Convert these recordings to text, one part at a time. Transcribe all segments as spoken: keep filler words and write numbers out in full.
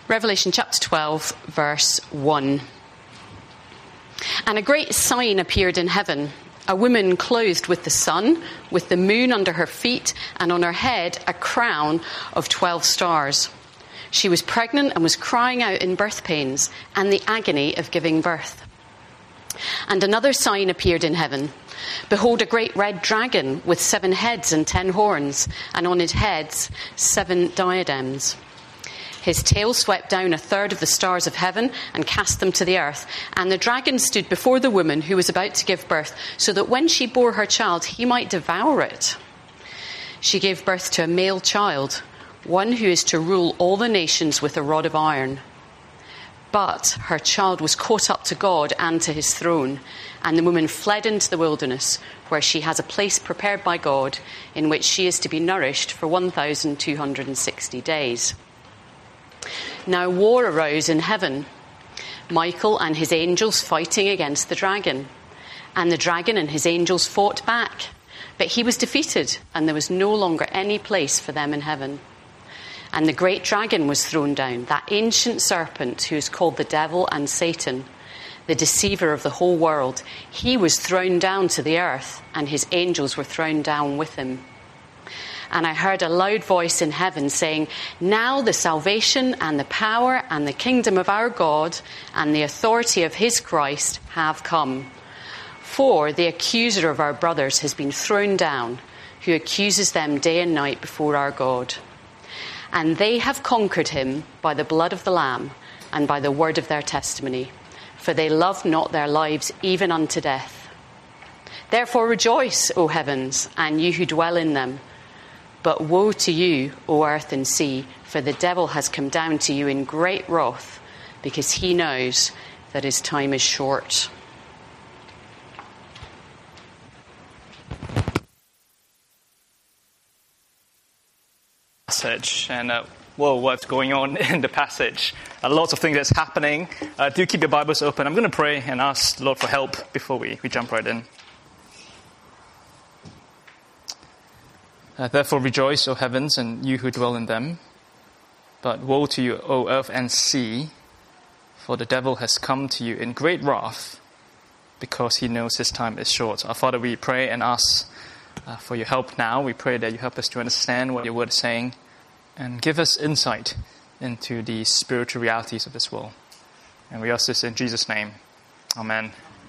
Revelation chapter twelve, verse one. And a great sign appeared in heaven, a woman clothed with the sun, with the moon under her feet, and on her head a crown of twelve stars. She was pregnant and was crying out in birth pains and the agony of giving birth. And another sign appeared in heaven. Behold, a great red dragon with seven heads and ten horns, and on his heads seven diadems. His tail swept down a third of the stars of heaven and cast them to the earth. And the dragon stood before the woman who was about to give birth, so that when she bore her child, he might devour it. She gave birth to a male child, one who is to rule all the nations with a rod of iron. But her child was caught up to God and to his throne, and the woman fled into the wilderness, where she has a place prepared by God, in which she is to be nourished for one thousand two hundred sixty days. Now war arose in heaven, Michael and his angels fighting against the dragon. And the dragon and his angels fought back, but he was defeated, and there was no longer any place for them in heaven. And the great dragon was thrown down, that ancient serpent who is called the devil and Satan, the deceiver of the whole world. He was thrown down to the earth, and his angels were thrown down with him. And I heard a loud voice in heaven saying, now the salvation and the power and the kingdom of our God and the authority of his Christ have come. For the accuser of our brothers has been thrown down, who accuses them day and night before our God. And they have conquered him by the blood of the Lamb and by the word of their testimony, for they loved not their lives even unto death. Therefore rejoice, O heavens, and you who dwell in them. But woe to you, O earth and sea, for the devil has come down to you in great wrath, because he knows that his time is short. Passage and uh, whoa, what's going on in the passage? Uh, lots of things that's happening. Uh, do keep your Bibles open. I'm going to pray and ask the Lord for help before we, we jump right in. Uh, Therefore rejoice, O heavens, and you who dwell in them. But woe to you, O earth and sea, for the devil has come to you in great wrath, because he knows his time is short. Our Father, we pray and ask uh, for your help now. We pray that you help us to understand what your word is saying, and give us insight into the spiritual realities of this world. And we ask this in Jesus' name. Amen.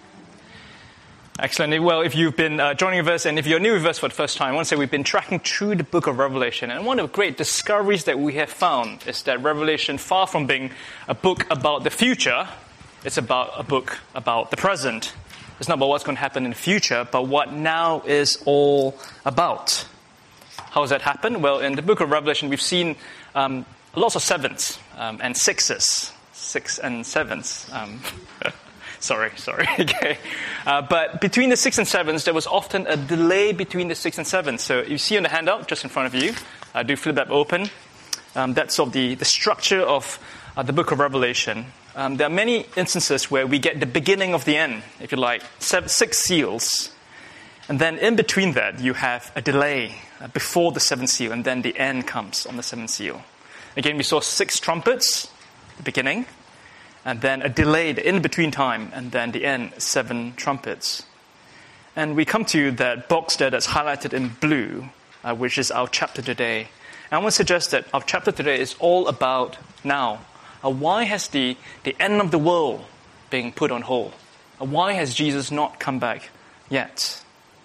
Excellent. Well, if you've been uh, joining with us, and if you're new with us for the first time, I want to say we've been tracking through the book of Revelation. And one of the great discoveries that we have found is that Revelation, far from being a book about the future, it's about a book about the present. It's not about what's going to happen in the future, but what now is all about. How does that happen? Well, in the book of Revelation, we've seen um, lots of sevens um, and sixes. Six and sevens. Um Sorry, sorry. Okay. Uh, but between the six and sevens, there was often a delay between the six and sevens. So you see on the handout just in front of you, uh, do flip that open. Um, that's sort of the, the structure of uh, the book of Revelation. Um, there are many instances where we get the beginning of the end, if you like, seven, six seals. And then in between that, you have a delay uh, before the seventh seal, and then the end comes on the seventh seal. Again, we saw six trumpets, the beginning. And then a delayed in-between time, and then the end, seven trumpets. And we come to that box there that's highlighted in blue, uh, which is our chapter today. And I want to suggest that our chapter today is all about now. Uh, why has the, the end of the world been put on hold? Uh, why has Jesus not come back yet?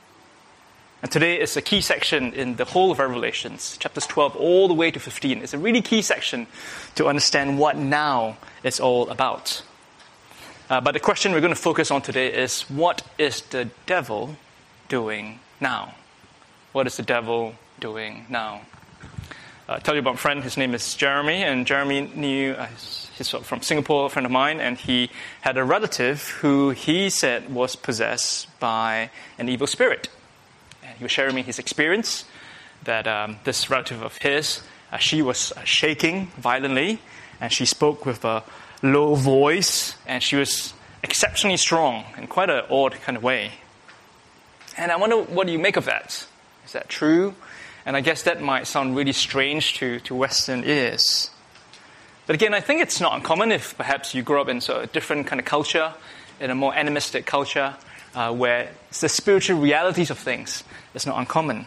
And today is a key section in the whole of Revelations, chapters twelve all the way to fifteen. It's a really key section to understand what now is all about. Uh, but the question we're going to focus on today is, what is the devil doing now? What is the devil doing now? Uh, I'll tell you about my friend. His name is Jeremy, and Jeremy knew, uh, he's from Singapore, a friend of mine, and he had a relative who he said was possessed by an evil spirit. He was sharing me his experience that um, this relative of his, uh, she was uh, shaking violently, and she spoke with a low voice, and she was exceptionally strong in quite an odd kind of way. And I wonder, what do you make of that? Is that true? And I guess that might sound really strange to, to Western ears. But again, I think it's not uncommon if perhaps you grow up in sort of a different kind of culture, in a more animistic culture, uh, where it's the spiritual realities of things. It's not uncommon.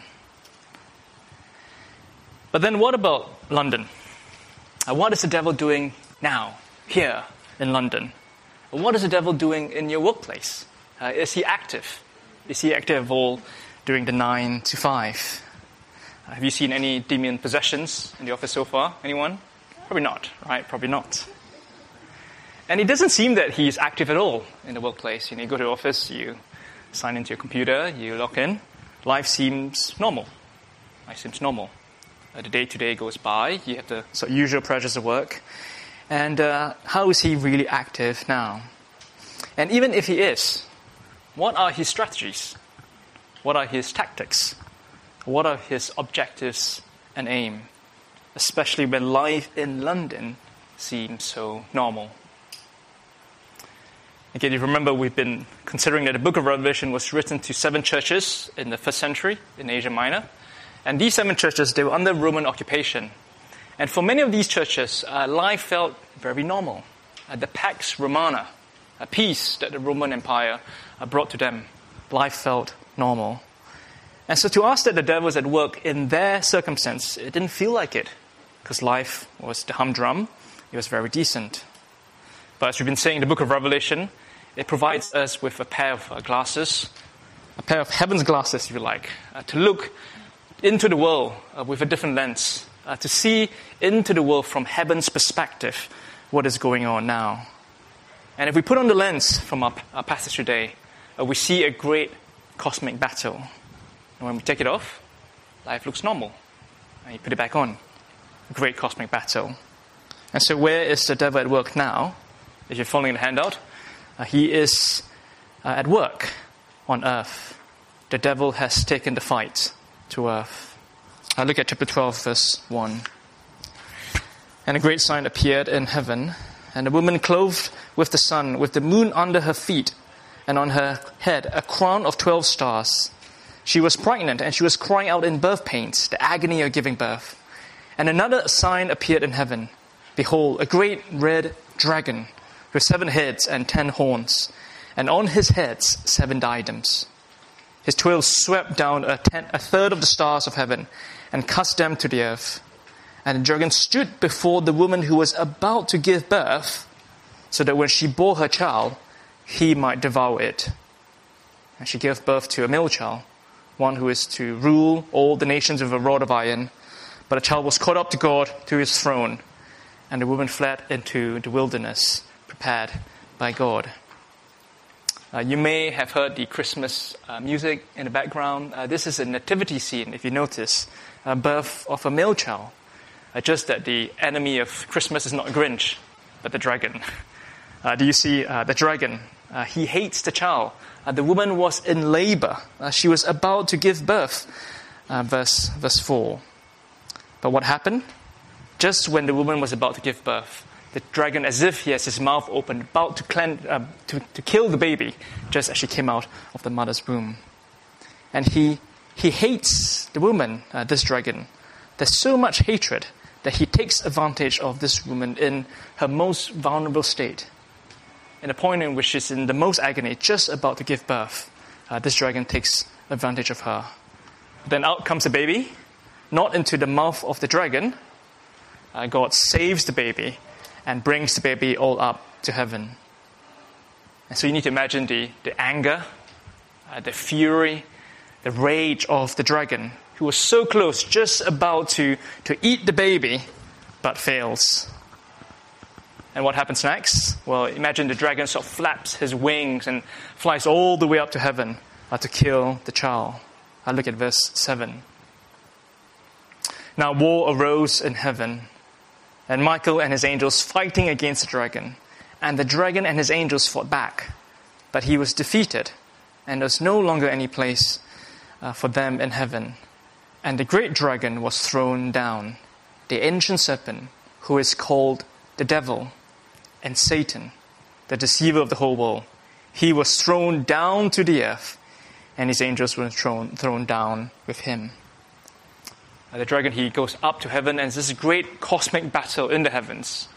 But then what about London? Uh, what is the devil doing now, here in London? What is the devil doing in your workplace? Uh, is he active? Is he active at all during the nine to five? Uh, have you seen any demon possessions in the office so far? Anyone? Probably not, right? Probably not. And it doesn't seem that he's active at all in the workplace. You know, you go to the office, you sign into your computer, you log in. Life seems normal. Life seems normal. Uh, the day-to-day goes by. You have the sort of usual pressures of work. And uh, how is he really active now? And even if he is, what are his strategies? What are his tactics? What are his objectives and aim? Especially when life in London seems so normal. Again, you remember we've been considering that the book of Revelation was written to seven churches in the first century in Asia Minor. And these seven churches, they were under Roman occupation. And for many of these churches, uh, life felt very normal. Uh, the Pax Romana, a peace that the Roman Empire uh, brought to them, life felt normal. And so to us that the devil was at work in their circumstance, it didn't feel like it, because life was the humdrum, it was very decent. But as we've been saying in the book of Revelation, it provides us with a pair of uh, glasses, a pair of heaven's glasses, if you like, uh, to look into the world uh, with a different lens, uh, to see into the world from heaven's perspective what is going on now. And if we put on the lens from our, our passage today, uh, we see a great cosmic battle. And when we take it off, life looks normal. And you put it back on, a great cosmic battle. And so where is the devil at work now? If you're following the handout, uh, he is uh, at work on earth. The devil has taken the fight to earth. I look at chapter twelve, verse one. And a great sign appeared in heaven, and a woman clothed with the sun, with the moon under her feet, and on her head a crown of twelve stars. She was pregnant, and she was crying out in birth pains, the agony of giving birth. And another sign appeared in heaven. Behold, a great red dragon, with seven heads and ten horns, and on his heads seven diadems. His tail swept down a, ten, a third of the stars of heaven, and cast them to the earth. And the dragon stood before the woman who was about to give birth, so that when she bore her child, he might devour it. And she gave birth to a male child, one who is to rule all the nations with a rod of iron. But the child was caught up to God, to his throne, and the woman fled into the wilderness, prepared by God. Uh, you may have heard the Christmas uh, music in the background. Uh, this is a nativity scene, if you notice, a birth of a male child. Uh, just that the enemy of Christmas is not Grinch, but the dragon. Uh, do you see uh, the dragon? Uh, he hates the child. Uh, the woman was in labor. Uh, she was about to give birth. Uh, verse, verse four. But what happened? Just when the woman was about to give birth, the dragon, as if he has his mouth open, about to, clean, uh, to, to kill the baby, just as she came out of the mother's womb. And he, he hates the woman, uh, this dragon. There's so much hatred that he takes advantage of this woman in her most vulnerable state. In a point in which she's in the most agony, just about to give birth, uh, this dragon takes advantage of her. Then out comes the baby, not into the mouth of the dragon. Uh, God saves the baby and brings the baby all up to heaven. And so you need to imagine the, the anger, uh, the fury, the rage of the dragon, who was so close, just about to, to eat the baby, but fails. And what happens next? Well, imagine the dragon sort of flaps his wings and flies all the way up to heaven uh, to kill the child. I look at verse seven. Now war arose in heaven, and Michael and his angels fighting against the dragon. And the dragon and his angels fought back, but he was defeated, and there was no longer any place uh, for them in heaven. And the great dragon was thrown down, the ancient serpent, who is called the devil and Satan, the deceiver of the whole world. He was thrown down to the earth, and his angels were thrown, thrown down with him. Uh, the dragon, he goes up to heaven, and there's this great cosmic battle in the heavens.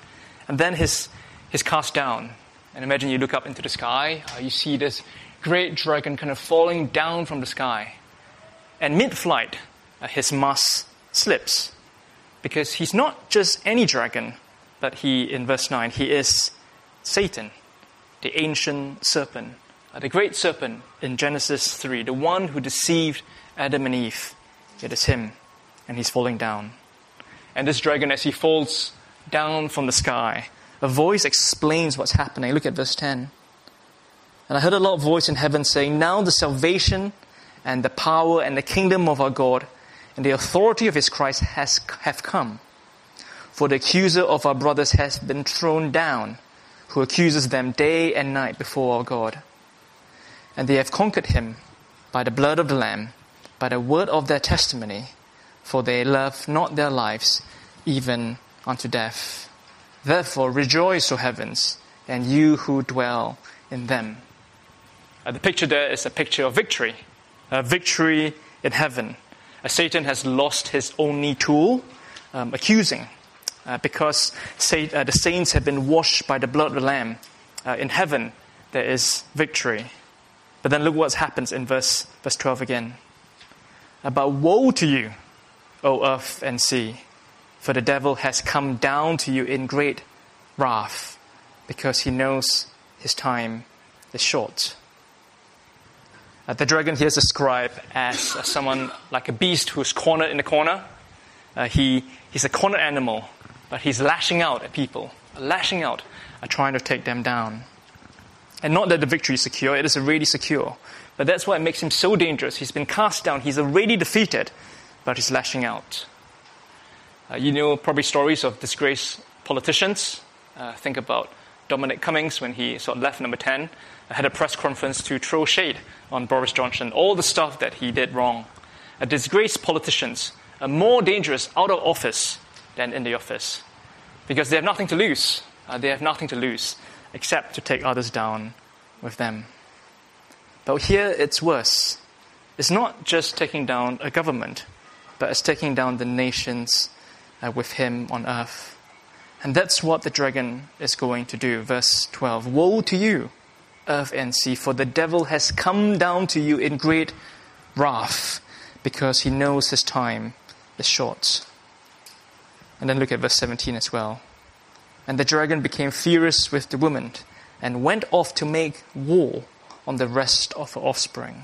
And then he's, he's cast down. And imagine you look up into the sky, uh, you see this great dragon kind of falling down from the sky. And mid-flight, uh, his mask slips. Because he's not just any dragon, but he, in verse nine, he is Satan, the ancient serpent, uh, the great serpent in Genesis three, the one who deceived Adam and Eve. It is him, and he's falling down. And this dragon, as he falls down from the sky, a voice explains what's happening. Look at verse ten. And I heard a loud voice in heaven saying, now the salvation and the power and the kingdom of our God and the authority of his Christ has have come. For the accuser of our brothers has been thrown down, who accuses them day and night before our God. And they have conquered him by the blood of the Lamb, by the word of their testimony, for they love not their lives, even unto death. Therefore rejoice, O heavens, and you who dwell in them. Uh, the picture there is a picture of victory. A victory in heaven. Uh, Satan has lost his only tool, um, accusing. Uh, because say, uh, the saints have been washed by the blood of the Lamb. Uh, in heaven, there is victory. But then look what happens in verse, verse twelve again. Uh, but woe to you, O earth and sea, for the devil has come down to you in great wrath, because he knows his time is short. Uh, the dragon here is described as uh, someone like a beast who's cornered in a corner. Uh, he, he's a cornered animal, but he's lashing out at people, lashing out, uh, trying to take them down. And not that the victory is secure, it is already secure. But that's what makes him so dangerous. He's been cast down, he's already defeated, but he's lashing out. Uh, you know probably stories of disgraced politicians. Uh, think about Dominic Cummings when he sort of left number ten, uh, had a press conference to throw shade on Boris Johnson, all the stuff that he did wrong. Uh, disgraced politicians are more dangerous out of office than in the office, because they have nothing to lose. Uh, they have nothing to lose except to take others down with them. But here it's worse. It's not just taking down a government, but it's taking down the nations uh, with him on earth. And that's what the dragon is going to do. Verse twelve, woe to you, earth and sea, for the devil has come down to you in great wrath, because he knows his time is short. And then look at verse seventeen as well. And the dragon became furious with the woman and went off to make war on the rest of her offspring.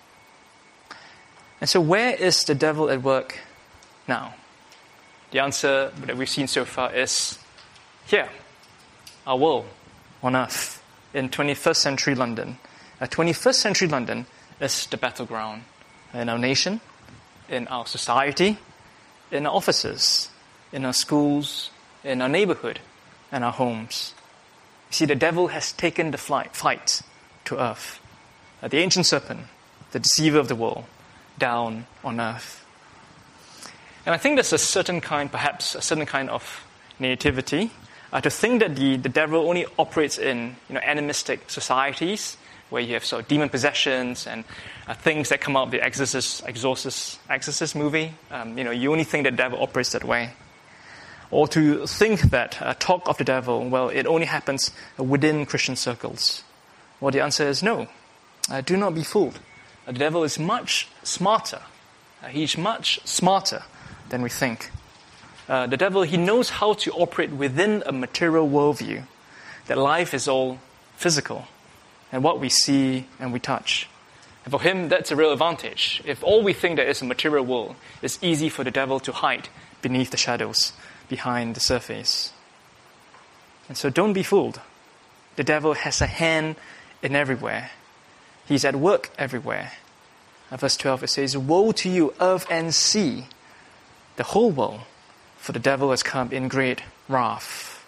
And so where is the devil at work now? The answer that we've seen so far is here, our world on earth, in twenty-first century London. Uh, twenty-first century London is the battleground in our nation, in our society, in our offices, in our schools, in our neighborhood, and our homes. You see, the devil has taken the flight, fight to earth. Uh, the ancient serpent, the deceiver of the world, down on earth. And I think there's a certain kind, perhaps a certain kind of naivety, uh, to think that the, the devil only operates in you know animistic societies where you have sort of demon possessions and uh, things that come out of the Exorcist, Exorcist, Exorcist movie. Um, you know, you only think that the devil operates that way. Or to think that uh, talk of the devil, well, it only happens within Christian circles. Well, the answer is no. Uh, do not be fooled. Uh, the devil is much smarter. Uh, he's much smarter than we think. Uh, the devil, he knows how to operate within a material worldview, that life is all physical, and what we see and we touch. And for him, that's a real advantage. If all we think there is a material world, it's easy for the devil to hide beneath the shadows, behind the surface. And so don't be fooled. The devil has a hand in everywhere. He's at work everywhere. At verse twelve it says, woe to you, earth and sea, the whole world, for the devil has come in great wrath.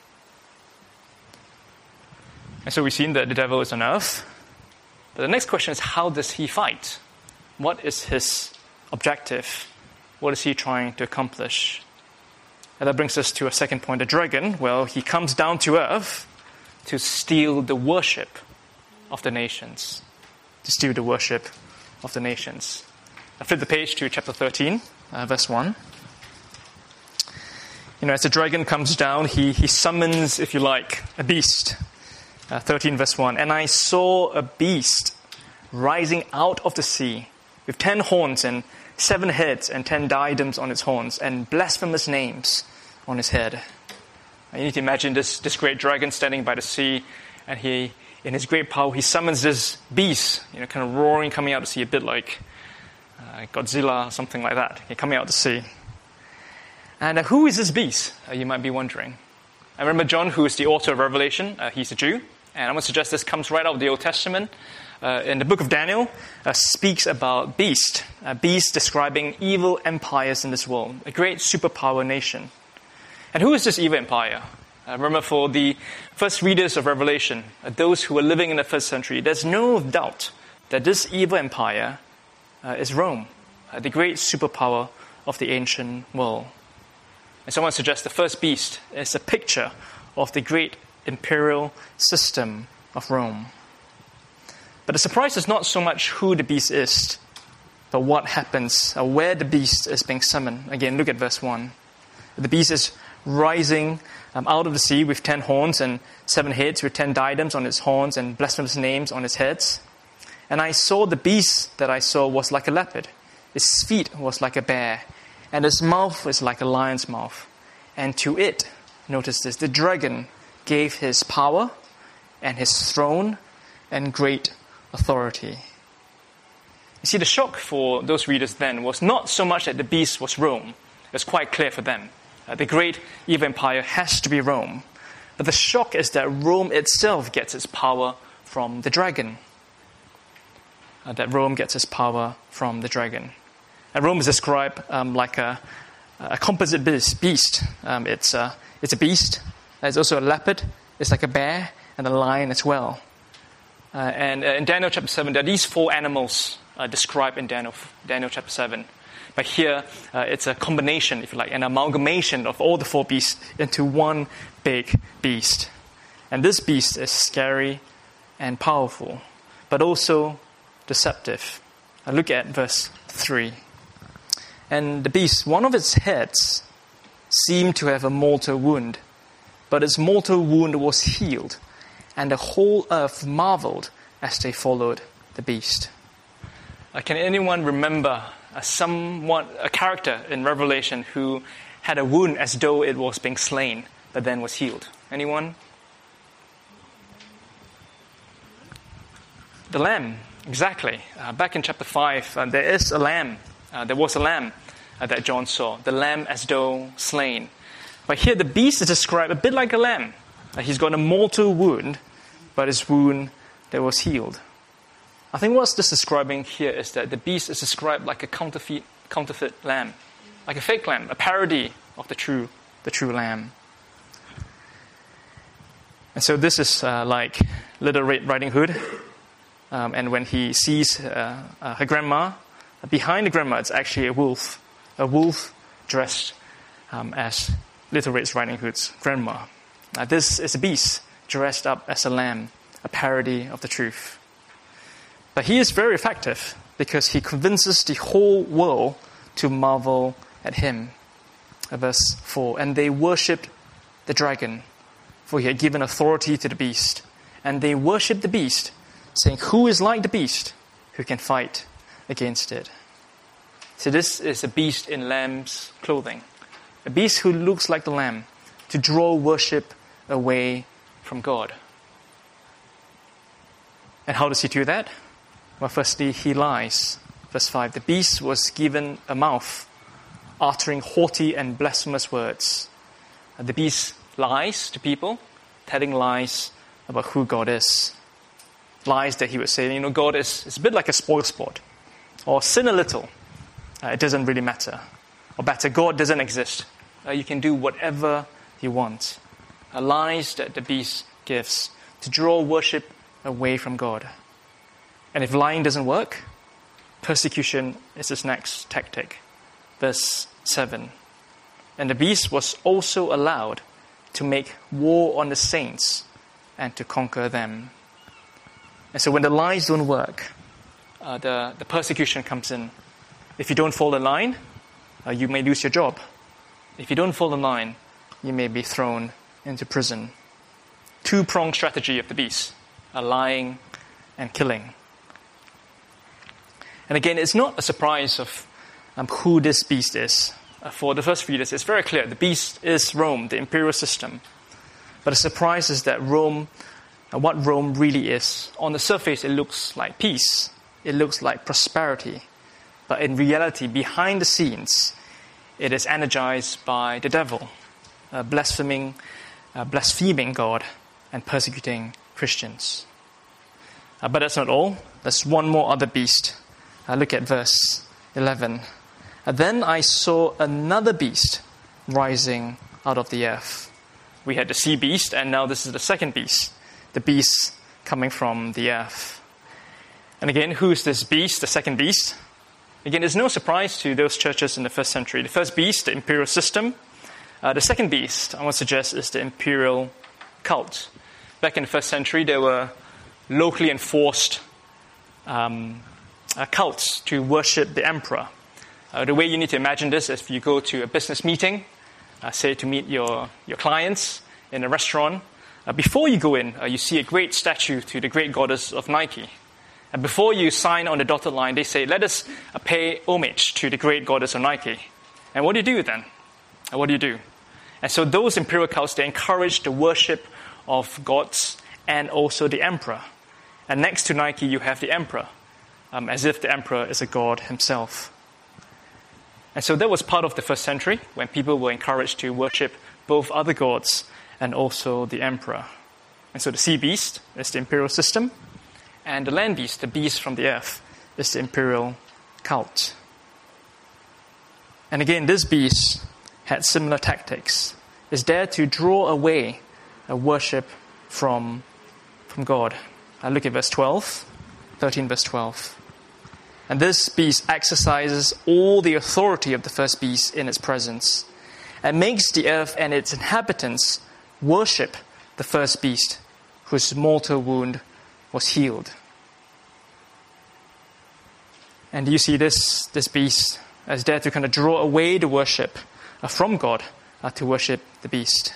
And so we've seen that the devil is on earth. But the next question is, how does he fight? What is his objective? What is he trying to accomplish? And that brings us to a second point. The dragon, well, he comes down to earth to steal the worship of the nations. To steal the worship of the nations. I flip the page to chapter thirteen, uh, verse one. You know, as the dragon comes down, he, he summons, if you like, a beast. Uh, thirteen verse one. And I saw a beast rising out of the sea with ten horns and seven heads and ten diadems on its horns and blasphemous names on his head. You need to imagine this, this great dragon standing by the sea, and he, in his great power, he summons this beast, you know, kind of roaring, coming out of the sea, a bit like uh, Godzilla, something like that, He's coming out of the sea. And uh, who is this beast, uh, you might be wondering. I remember John, who is the author of Revelation, uh, he's a Jew, and I'm going to suggest this comes right out of the Old Testament. Uh, in the book of Daniel, uh, speaks about beast, a beast describing evil empires in this world, a great superpower nation. And who is this evil empire? Uh, remember, for the first readers of Revelation, uh, those who were living in the first century, there's no doubt that this evil empire uh, is Rome, uh, the great superpower of the ancient world. And someone suggests the first beast is a picture of the great imperial system of Rome. But the surprise is not so much who the beast is, but what happens, or where the beast is being summoned. Again, look at verse one. The beast is rising um, out of the sea with ten horns and seven heads, with ten diadems on its horns and blasphemous names on its heads. And I saw the beast that I saw was like a leopard. Its feet was like a bear, and its mouth was like a lion's mouth. And to it, notice this, the dragon gave his power and his throne and great authority. You see, the shock for those readers then was not so much that the beast was Rome. It was quite clear for them. Uh, the great evil empire has to be Rome. But the shock is that Rome itself gets its power from the dragon. Uh, that Rome gets its power from the dragon. And Rome is described um, like a, a composite beast. Um, it's, a, it's a beast. It's also a leopard. It's like a bear and a lion as well. Uh, and uh, in Daniel chapter seven, there are these four animals uh, described in Daniel, Daniel chapter seven. But here, uh, it's a combination, if you like, an amalgamation of all the four beasts into one big beast. And this beast is scary and powerful, but also deceptive. Now look at verse three. And the beast, one of its heads, seemed to have a mortal wound, but its mortal wound was healed, and the whole earth marveled as they followed the beast. Uh, can anyone remember a somewhat a character in Revelation who had a wound as though it was being slain, but then was healed? Anyone? The lamb, exactly. Uh, back in chapter five, uh, there is a lamb. Uh, there was a lamb uh, that John saw, the lamb as though slain. But here the beast is described a bit like a lamb. Uh, he's got a mortal wound, but his wound that was healed. I think what's this describing here is that the beast is described like a counterfeit, counterfeit lamb, like a fake lamb, a parody of the true, the true lamb. And so this is uh, like Little Red Riding Hood, um, and when he sees uh, uh, her grandma, behind the grandma it's actually a wolf, a wolf dressed um, as Little Red Riding Hood's grandma. Uh, this is a beast dressed up as a lamb, a parody of the truth. But he is very effective because he convinces the whole world to marvel at him. Verse four, and they worshipped the dragon, for he had given authority to the beast. And they worshipped the beast, saying, who is like the beast, who can fight against it? So this is a beast in lamb's clothing. A beast who looks like the lamb, to draw worship away from God. And how does he do that? Well, firstly, he lies. Verse five, the beast was given a mouth, uttering haughty and blasphemous words. And the beast lies to people, telling lies about who God is. Lies that he would say, you know, God is, is a bit like a spoil sport. Or sin a little. Uh, it doesn't really matter. Or better, God doesn't exist. Uh, you can do whatever you want. Uh, lies that the beast gives to draw worship away from God. And if lying doesn't work, persecution is his next tactic. Verse seven. And the beast was also allowed to make war on the saints and to conquer them. And so when the lies don't work, uh, the, the persecution comes in. If you don't follow the line, uh, you may lose your job. If you don't follow the line, you may be thrown into prison. Two-pronged strategy of the beast, a lying and killing. And again, it's not a surprise of um, who this beast is. Uh, for the first readers, it's very clear. The beast is Rome, the imperial system. But the surprise is that Rome, uh, what Rome really is. On the surface, it looks like peace. It looks like prosperity. But in reality, behind the scenes, it is energized by the devil, uh, blaspheming, uh, blaspheming God and persecuting Christians. Uh, but that's not all. There's one more other beast. Uh, look at verse eleven. Uh, then I saw another beast rising out of the earth. We had the sea beast, and now this is the second beast, the beast coming from the earth. And again, who is this beast, the second beast? Again, it's no surprise to those churches in the first century. The first beast, the imperial system. Uh, the second beast, I want to suggest, is the imperial cult. Back in the first century, there were locally enforced um, uh, cults to worship the emperor. Uh, the way you need to imagine this is if you go to a business meeting, uh, say to meet your, your clients in a restaurant, uh, before you go in, uh, you see a great statue to the great goddess of Nike. And before you sign on the dotted line, they say, let us uh, pay homage to the great goddess of Nike. And what do you do then? Uh, what do you do? And so those imperial cults, they encourage the worship of gods and also the emperor. And next to Nike, you have the emperor, um, as if the emperor is a god himself. And so that was part of the first century, when people were encouraged to worship both other gods and also the emperor. And so the sea beast is the imperial system, and the land beast, the beast from the earth, is the imperial cult. And again, this beast had similar tactics. It's there to draw away a worship from, from God. I look at verse twelve, thirteen verse twelve. And this beast exercises all the authority of the first beast in its presence, and makes the earth and its inhabitants worship the first beast, whose mortal wound was healed. And you see this, this beast as there to kind of draw away the worship uh, from God uh, to worship the beast.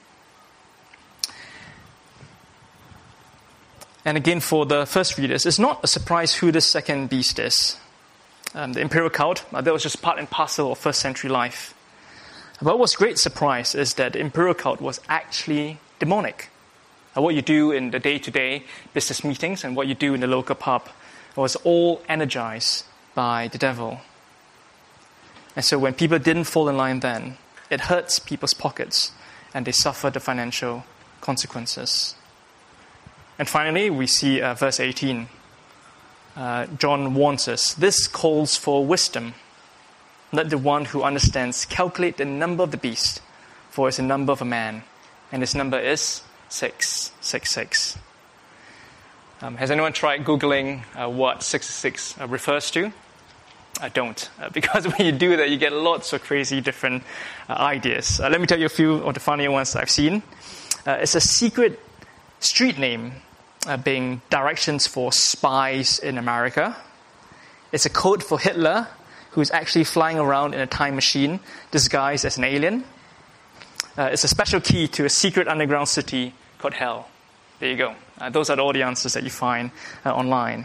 And again, for the first readers, it's not a surprise who this second beast is. Um, the imperial cult, uh, that was just part and parcel of first century life. But what's great surprise is that the imperial cult was actually demonic. Uh, what you do in the day-to-day business meetings and what you do in the local pub was all energized by the devil. And so when people didn't fall in line then, it hurts people's pockets and they suffer the financial consequences. And finally, we see uh, verse eighteen. Uh, John warns us, this calls for wisdom. Let the one who understands calculate the number of the beast, for it's the number of a man, and his number is six six six. Um, has anyone tried Googling uh, what six six six uh, refers to? I don't, uh, because when you do that, you get lots of crazy different uh, ideas. Uh, let me tell you a few of the funnier ones I've seen. Uh, it's a secret street name uh, being directions for spies in America. It's a code for Hitler, who's actually flying around in a time machine disguised as an alien. Uh, it's a special key to a secret underground city called Hell. There you go. Uh, those are all the answers that you find uh, online.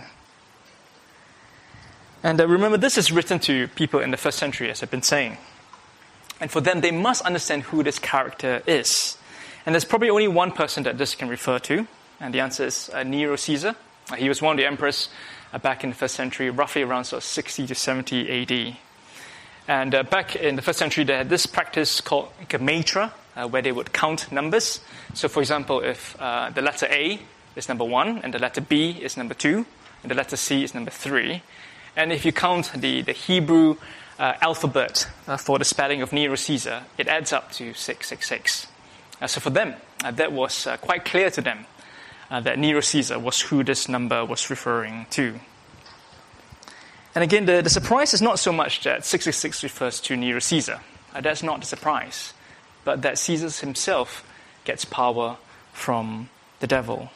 And uh, remember, this is written to people in the first century, as I've been saying. And for them, they must understand who this character is. And there's probably only one person that this can refer to, and the answer is uh, Nero Caesar. Uh, he was one of the emperors uh, back in the first century, roughly around sort of sixty to seventy A D. And uh, back in the first century, they had this practice called gematria, uh, where they would count numbers. So, for example, if uh, the letter A is number one, and the letter B is number two, and the letter C is number three, and if you count the, the Hebrew uh, alphabet uh, for the spelling of Nero Caesar, it adds up to six six six. Uh, so for them, uh, that was uh, quite clear to them uh, that Nero Caesar was who this number was referring to. And again, the, the surprise is not so much that six six six refers to Nero Caesar. Uh, that's not the surprise. But that Caesar himself gets power from the devil.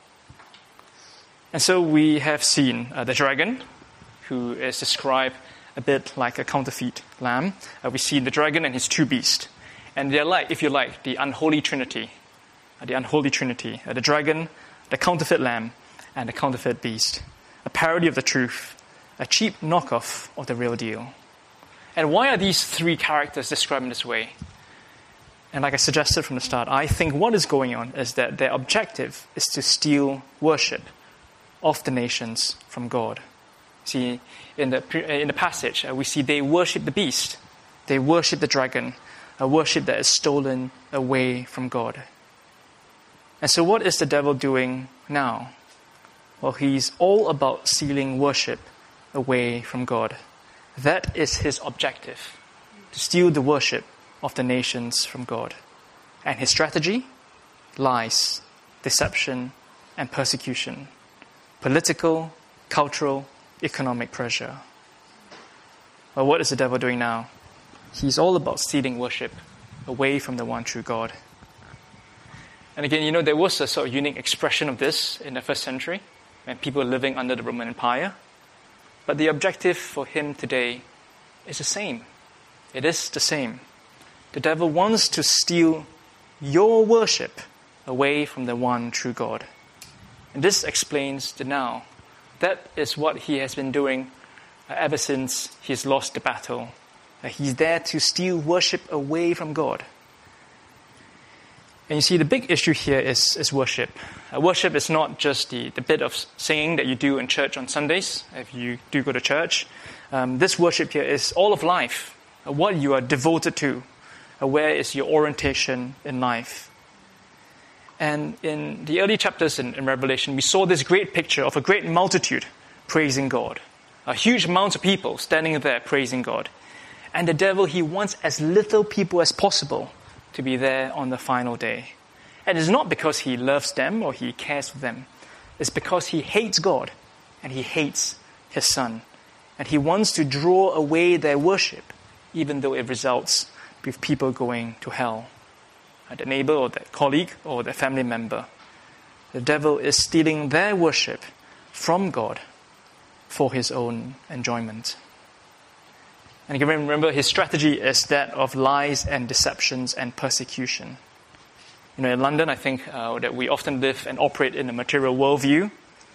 And so we have seen uh, the dragon, who is described a bit like a counterfeit lamb. Uh, we see the dragon and his two beasts. And they're like, if you like, the unholy trinity. Uh, the unholy trinity. Uh, the dragon, the counterfeit lamb, and the counterfeit beast. A parody of the truth. A cheap knockoff of the real deal. And why are these three characters described in this way? And like I suggested from the start, I think what is going on is that their objective is to steal worship of the nations from God. See, in the in the passage, uh, we see they worship the beast. They worship the dragon, a worship that is stolen away from God. And so what is the devil doing now? Well, he's all about stealing worship away from God. That is his objective, to steal the worship of the nations from God. And his strategy? Lies, deception, and persecution. Political, cultural, economic pressure. Well, what is the devil doing now? He's all about stealing worship away from the one true God. And again, you know, there was a sort of unique expression of this in the first century, when people were living under the Roman Empire. But the objective for him today is the same. It is the same. The devil wants to steal your worship away from the one true God. And this explains the now. That is what he has been doing uh, ever since he's lost the battle. Uh, he's there to steal worship away from God. And you see, the big issue here is, is worship. Uh, worship is not just the, the bit of singing that you do in church on Sundays, if you do go to church. Um, this worship here is all of life, uh, what you are devoted to, uh, where is your orientation in life. And in the early chapters in, in Revelation, we saw this great picture of a great multitude praising God. A huge amount of people standing there praising God. And the devil, he wants as little people as possible to be there on the final day. And it's not because he loves them or he cares for them. It's because he hates God and he hates his Son. And he wants to draw away their worship, even though it results with people going to hell. The neighbor or the colleague or the family member. The devil is stealing their worship from God for his own enjoyment. And you can remember his strategy is that of lies and deceptions and persecution. You know, in London, I think uh, that we often live and operate in a material worldview.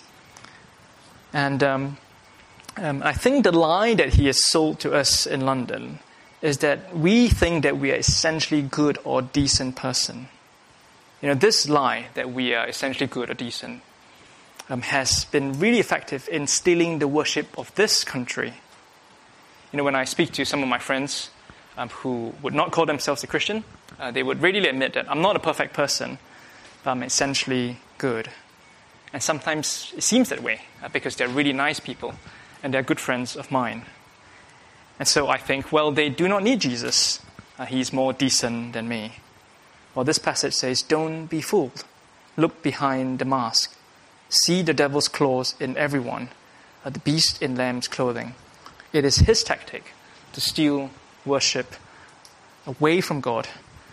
And um, um, I think the lie that he has sold to us in London is that we think that we are essentially good or decent person. You know, this lie that we are essentially good or decent um, has been really effective in stealing the worship of this country. You know, when I speak to some of my friends um, who would not call themselves a Christian, uh, they would readily admit that I'm not a perfect person, but I'm essentially good. And sometimes it seems that way uh, because they're really nice people and they're good friends of mine. And so I think, well, they do not need Jesus. Uh, he's more decent than me. Well, this passage says, don't be fooled. Look behind the mask. See the devil's claws in everyone, uh, the beast in lamb's clothing. It is his tactic to steal worship away from God.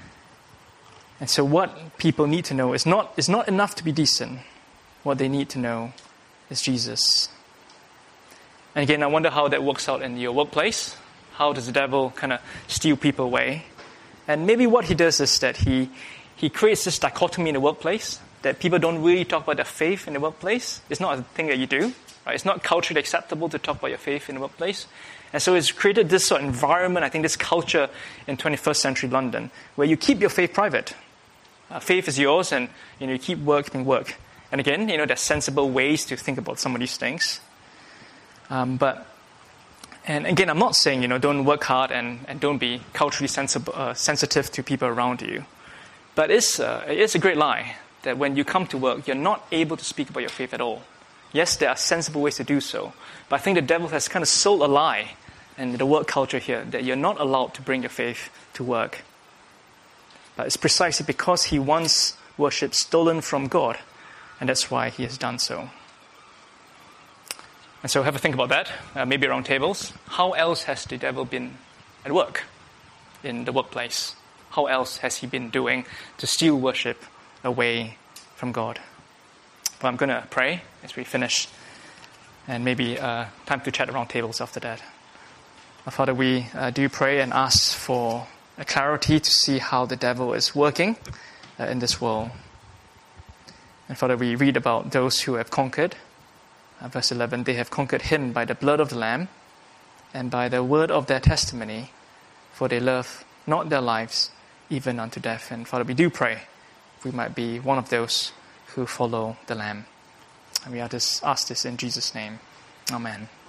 And so what people need to know is not, is not enough to be decent. What they need to know is Jesus. And again, I wonder how that works out in your workplace. How does the devil kind of steal people away? And maybe what he does is that he, he creates this dichotomy in the workplace, that people don't really talk about their faith in the workplace. It's not a thing that you do. Right? It's not culturally acceptable to talk about your faith in the workplace. And so it's created this sort of environment, I think this culture in twenty-first century London, where you keep your faith private. Uh, faith is yours and you know, you keep work being work. And again, you know, there's sensible ways to think about some of these things. Um, but, and again, I'm not saying, you know, don't work hard and, and don't be culturally sensible, uh, sensitive to people around you. But it's, uh, it's a great lie that when you come to work, you're not able to speak about your faith at all. Yes, there are sensible ways to do so. But I think the devil has kind of sold a lie in the work culture here that you're not allowed to bring your faith to work. But it's precisely because he wants worship stolen from God. And that's why he has done so. And so have a think about that, uh, maybe around tables. How else has the devil been at work in the workplace? How else has he been doing to steal worship away from God? Well, I'm going to pray as we finish. And maybe uh, time to chat around tables after that. Father, we uh, do pray and ask for a clarity to see how the devil is working uh, in this world. And Father, we read about those who have conquered. Uh, verse eleven, they have conquered him by the blood of the Lamb and by the word of their testimony, for they love not their lives even unto death. And Father, we do pray we might be one of those who follow the Lamb. And we ask this in Jesus' name. Amen.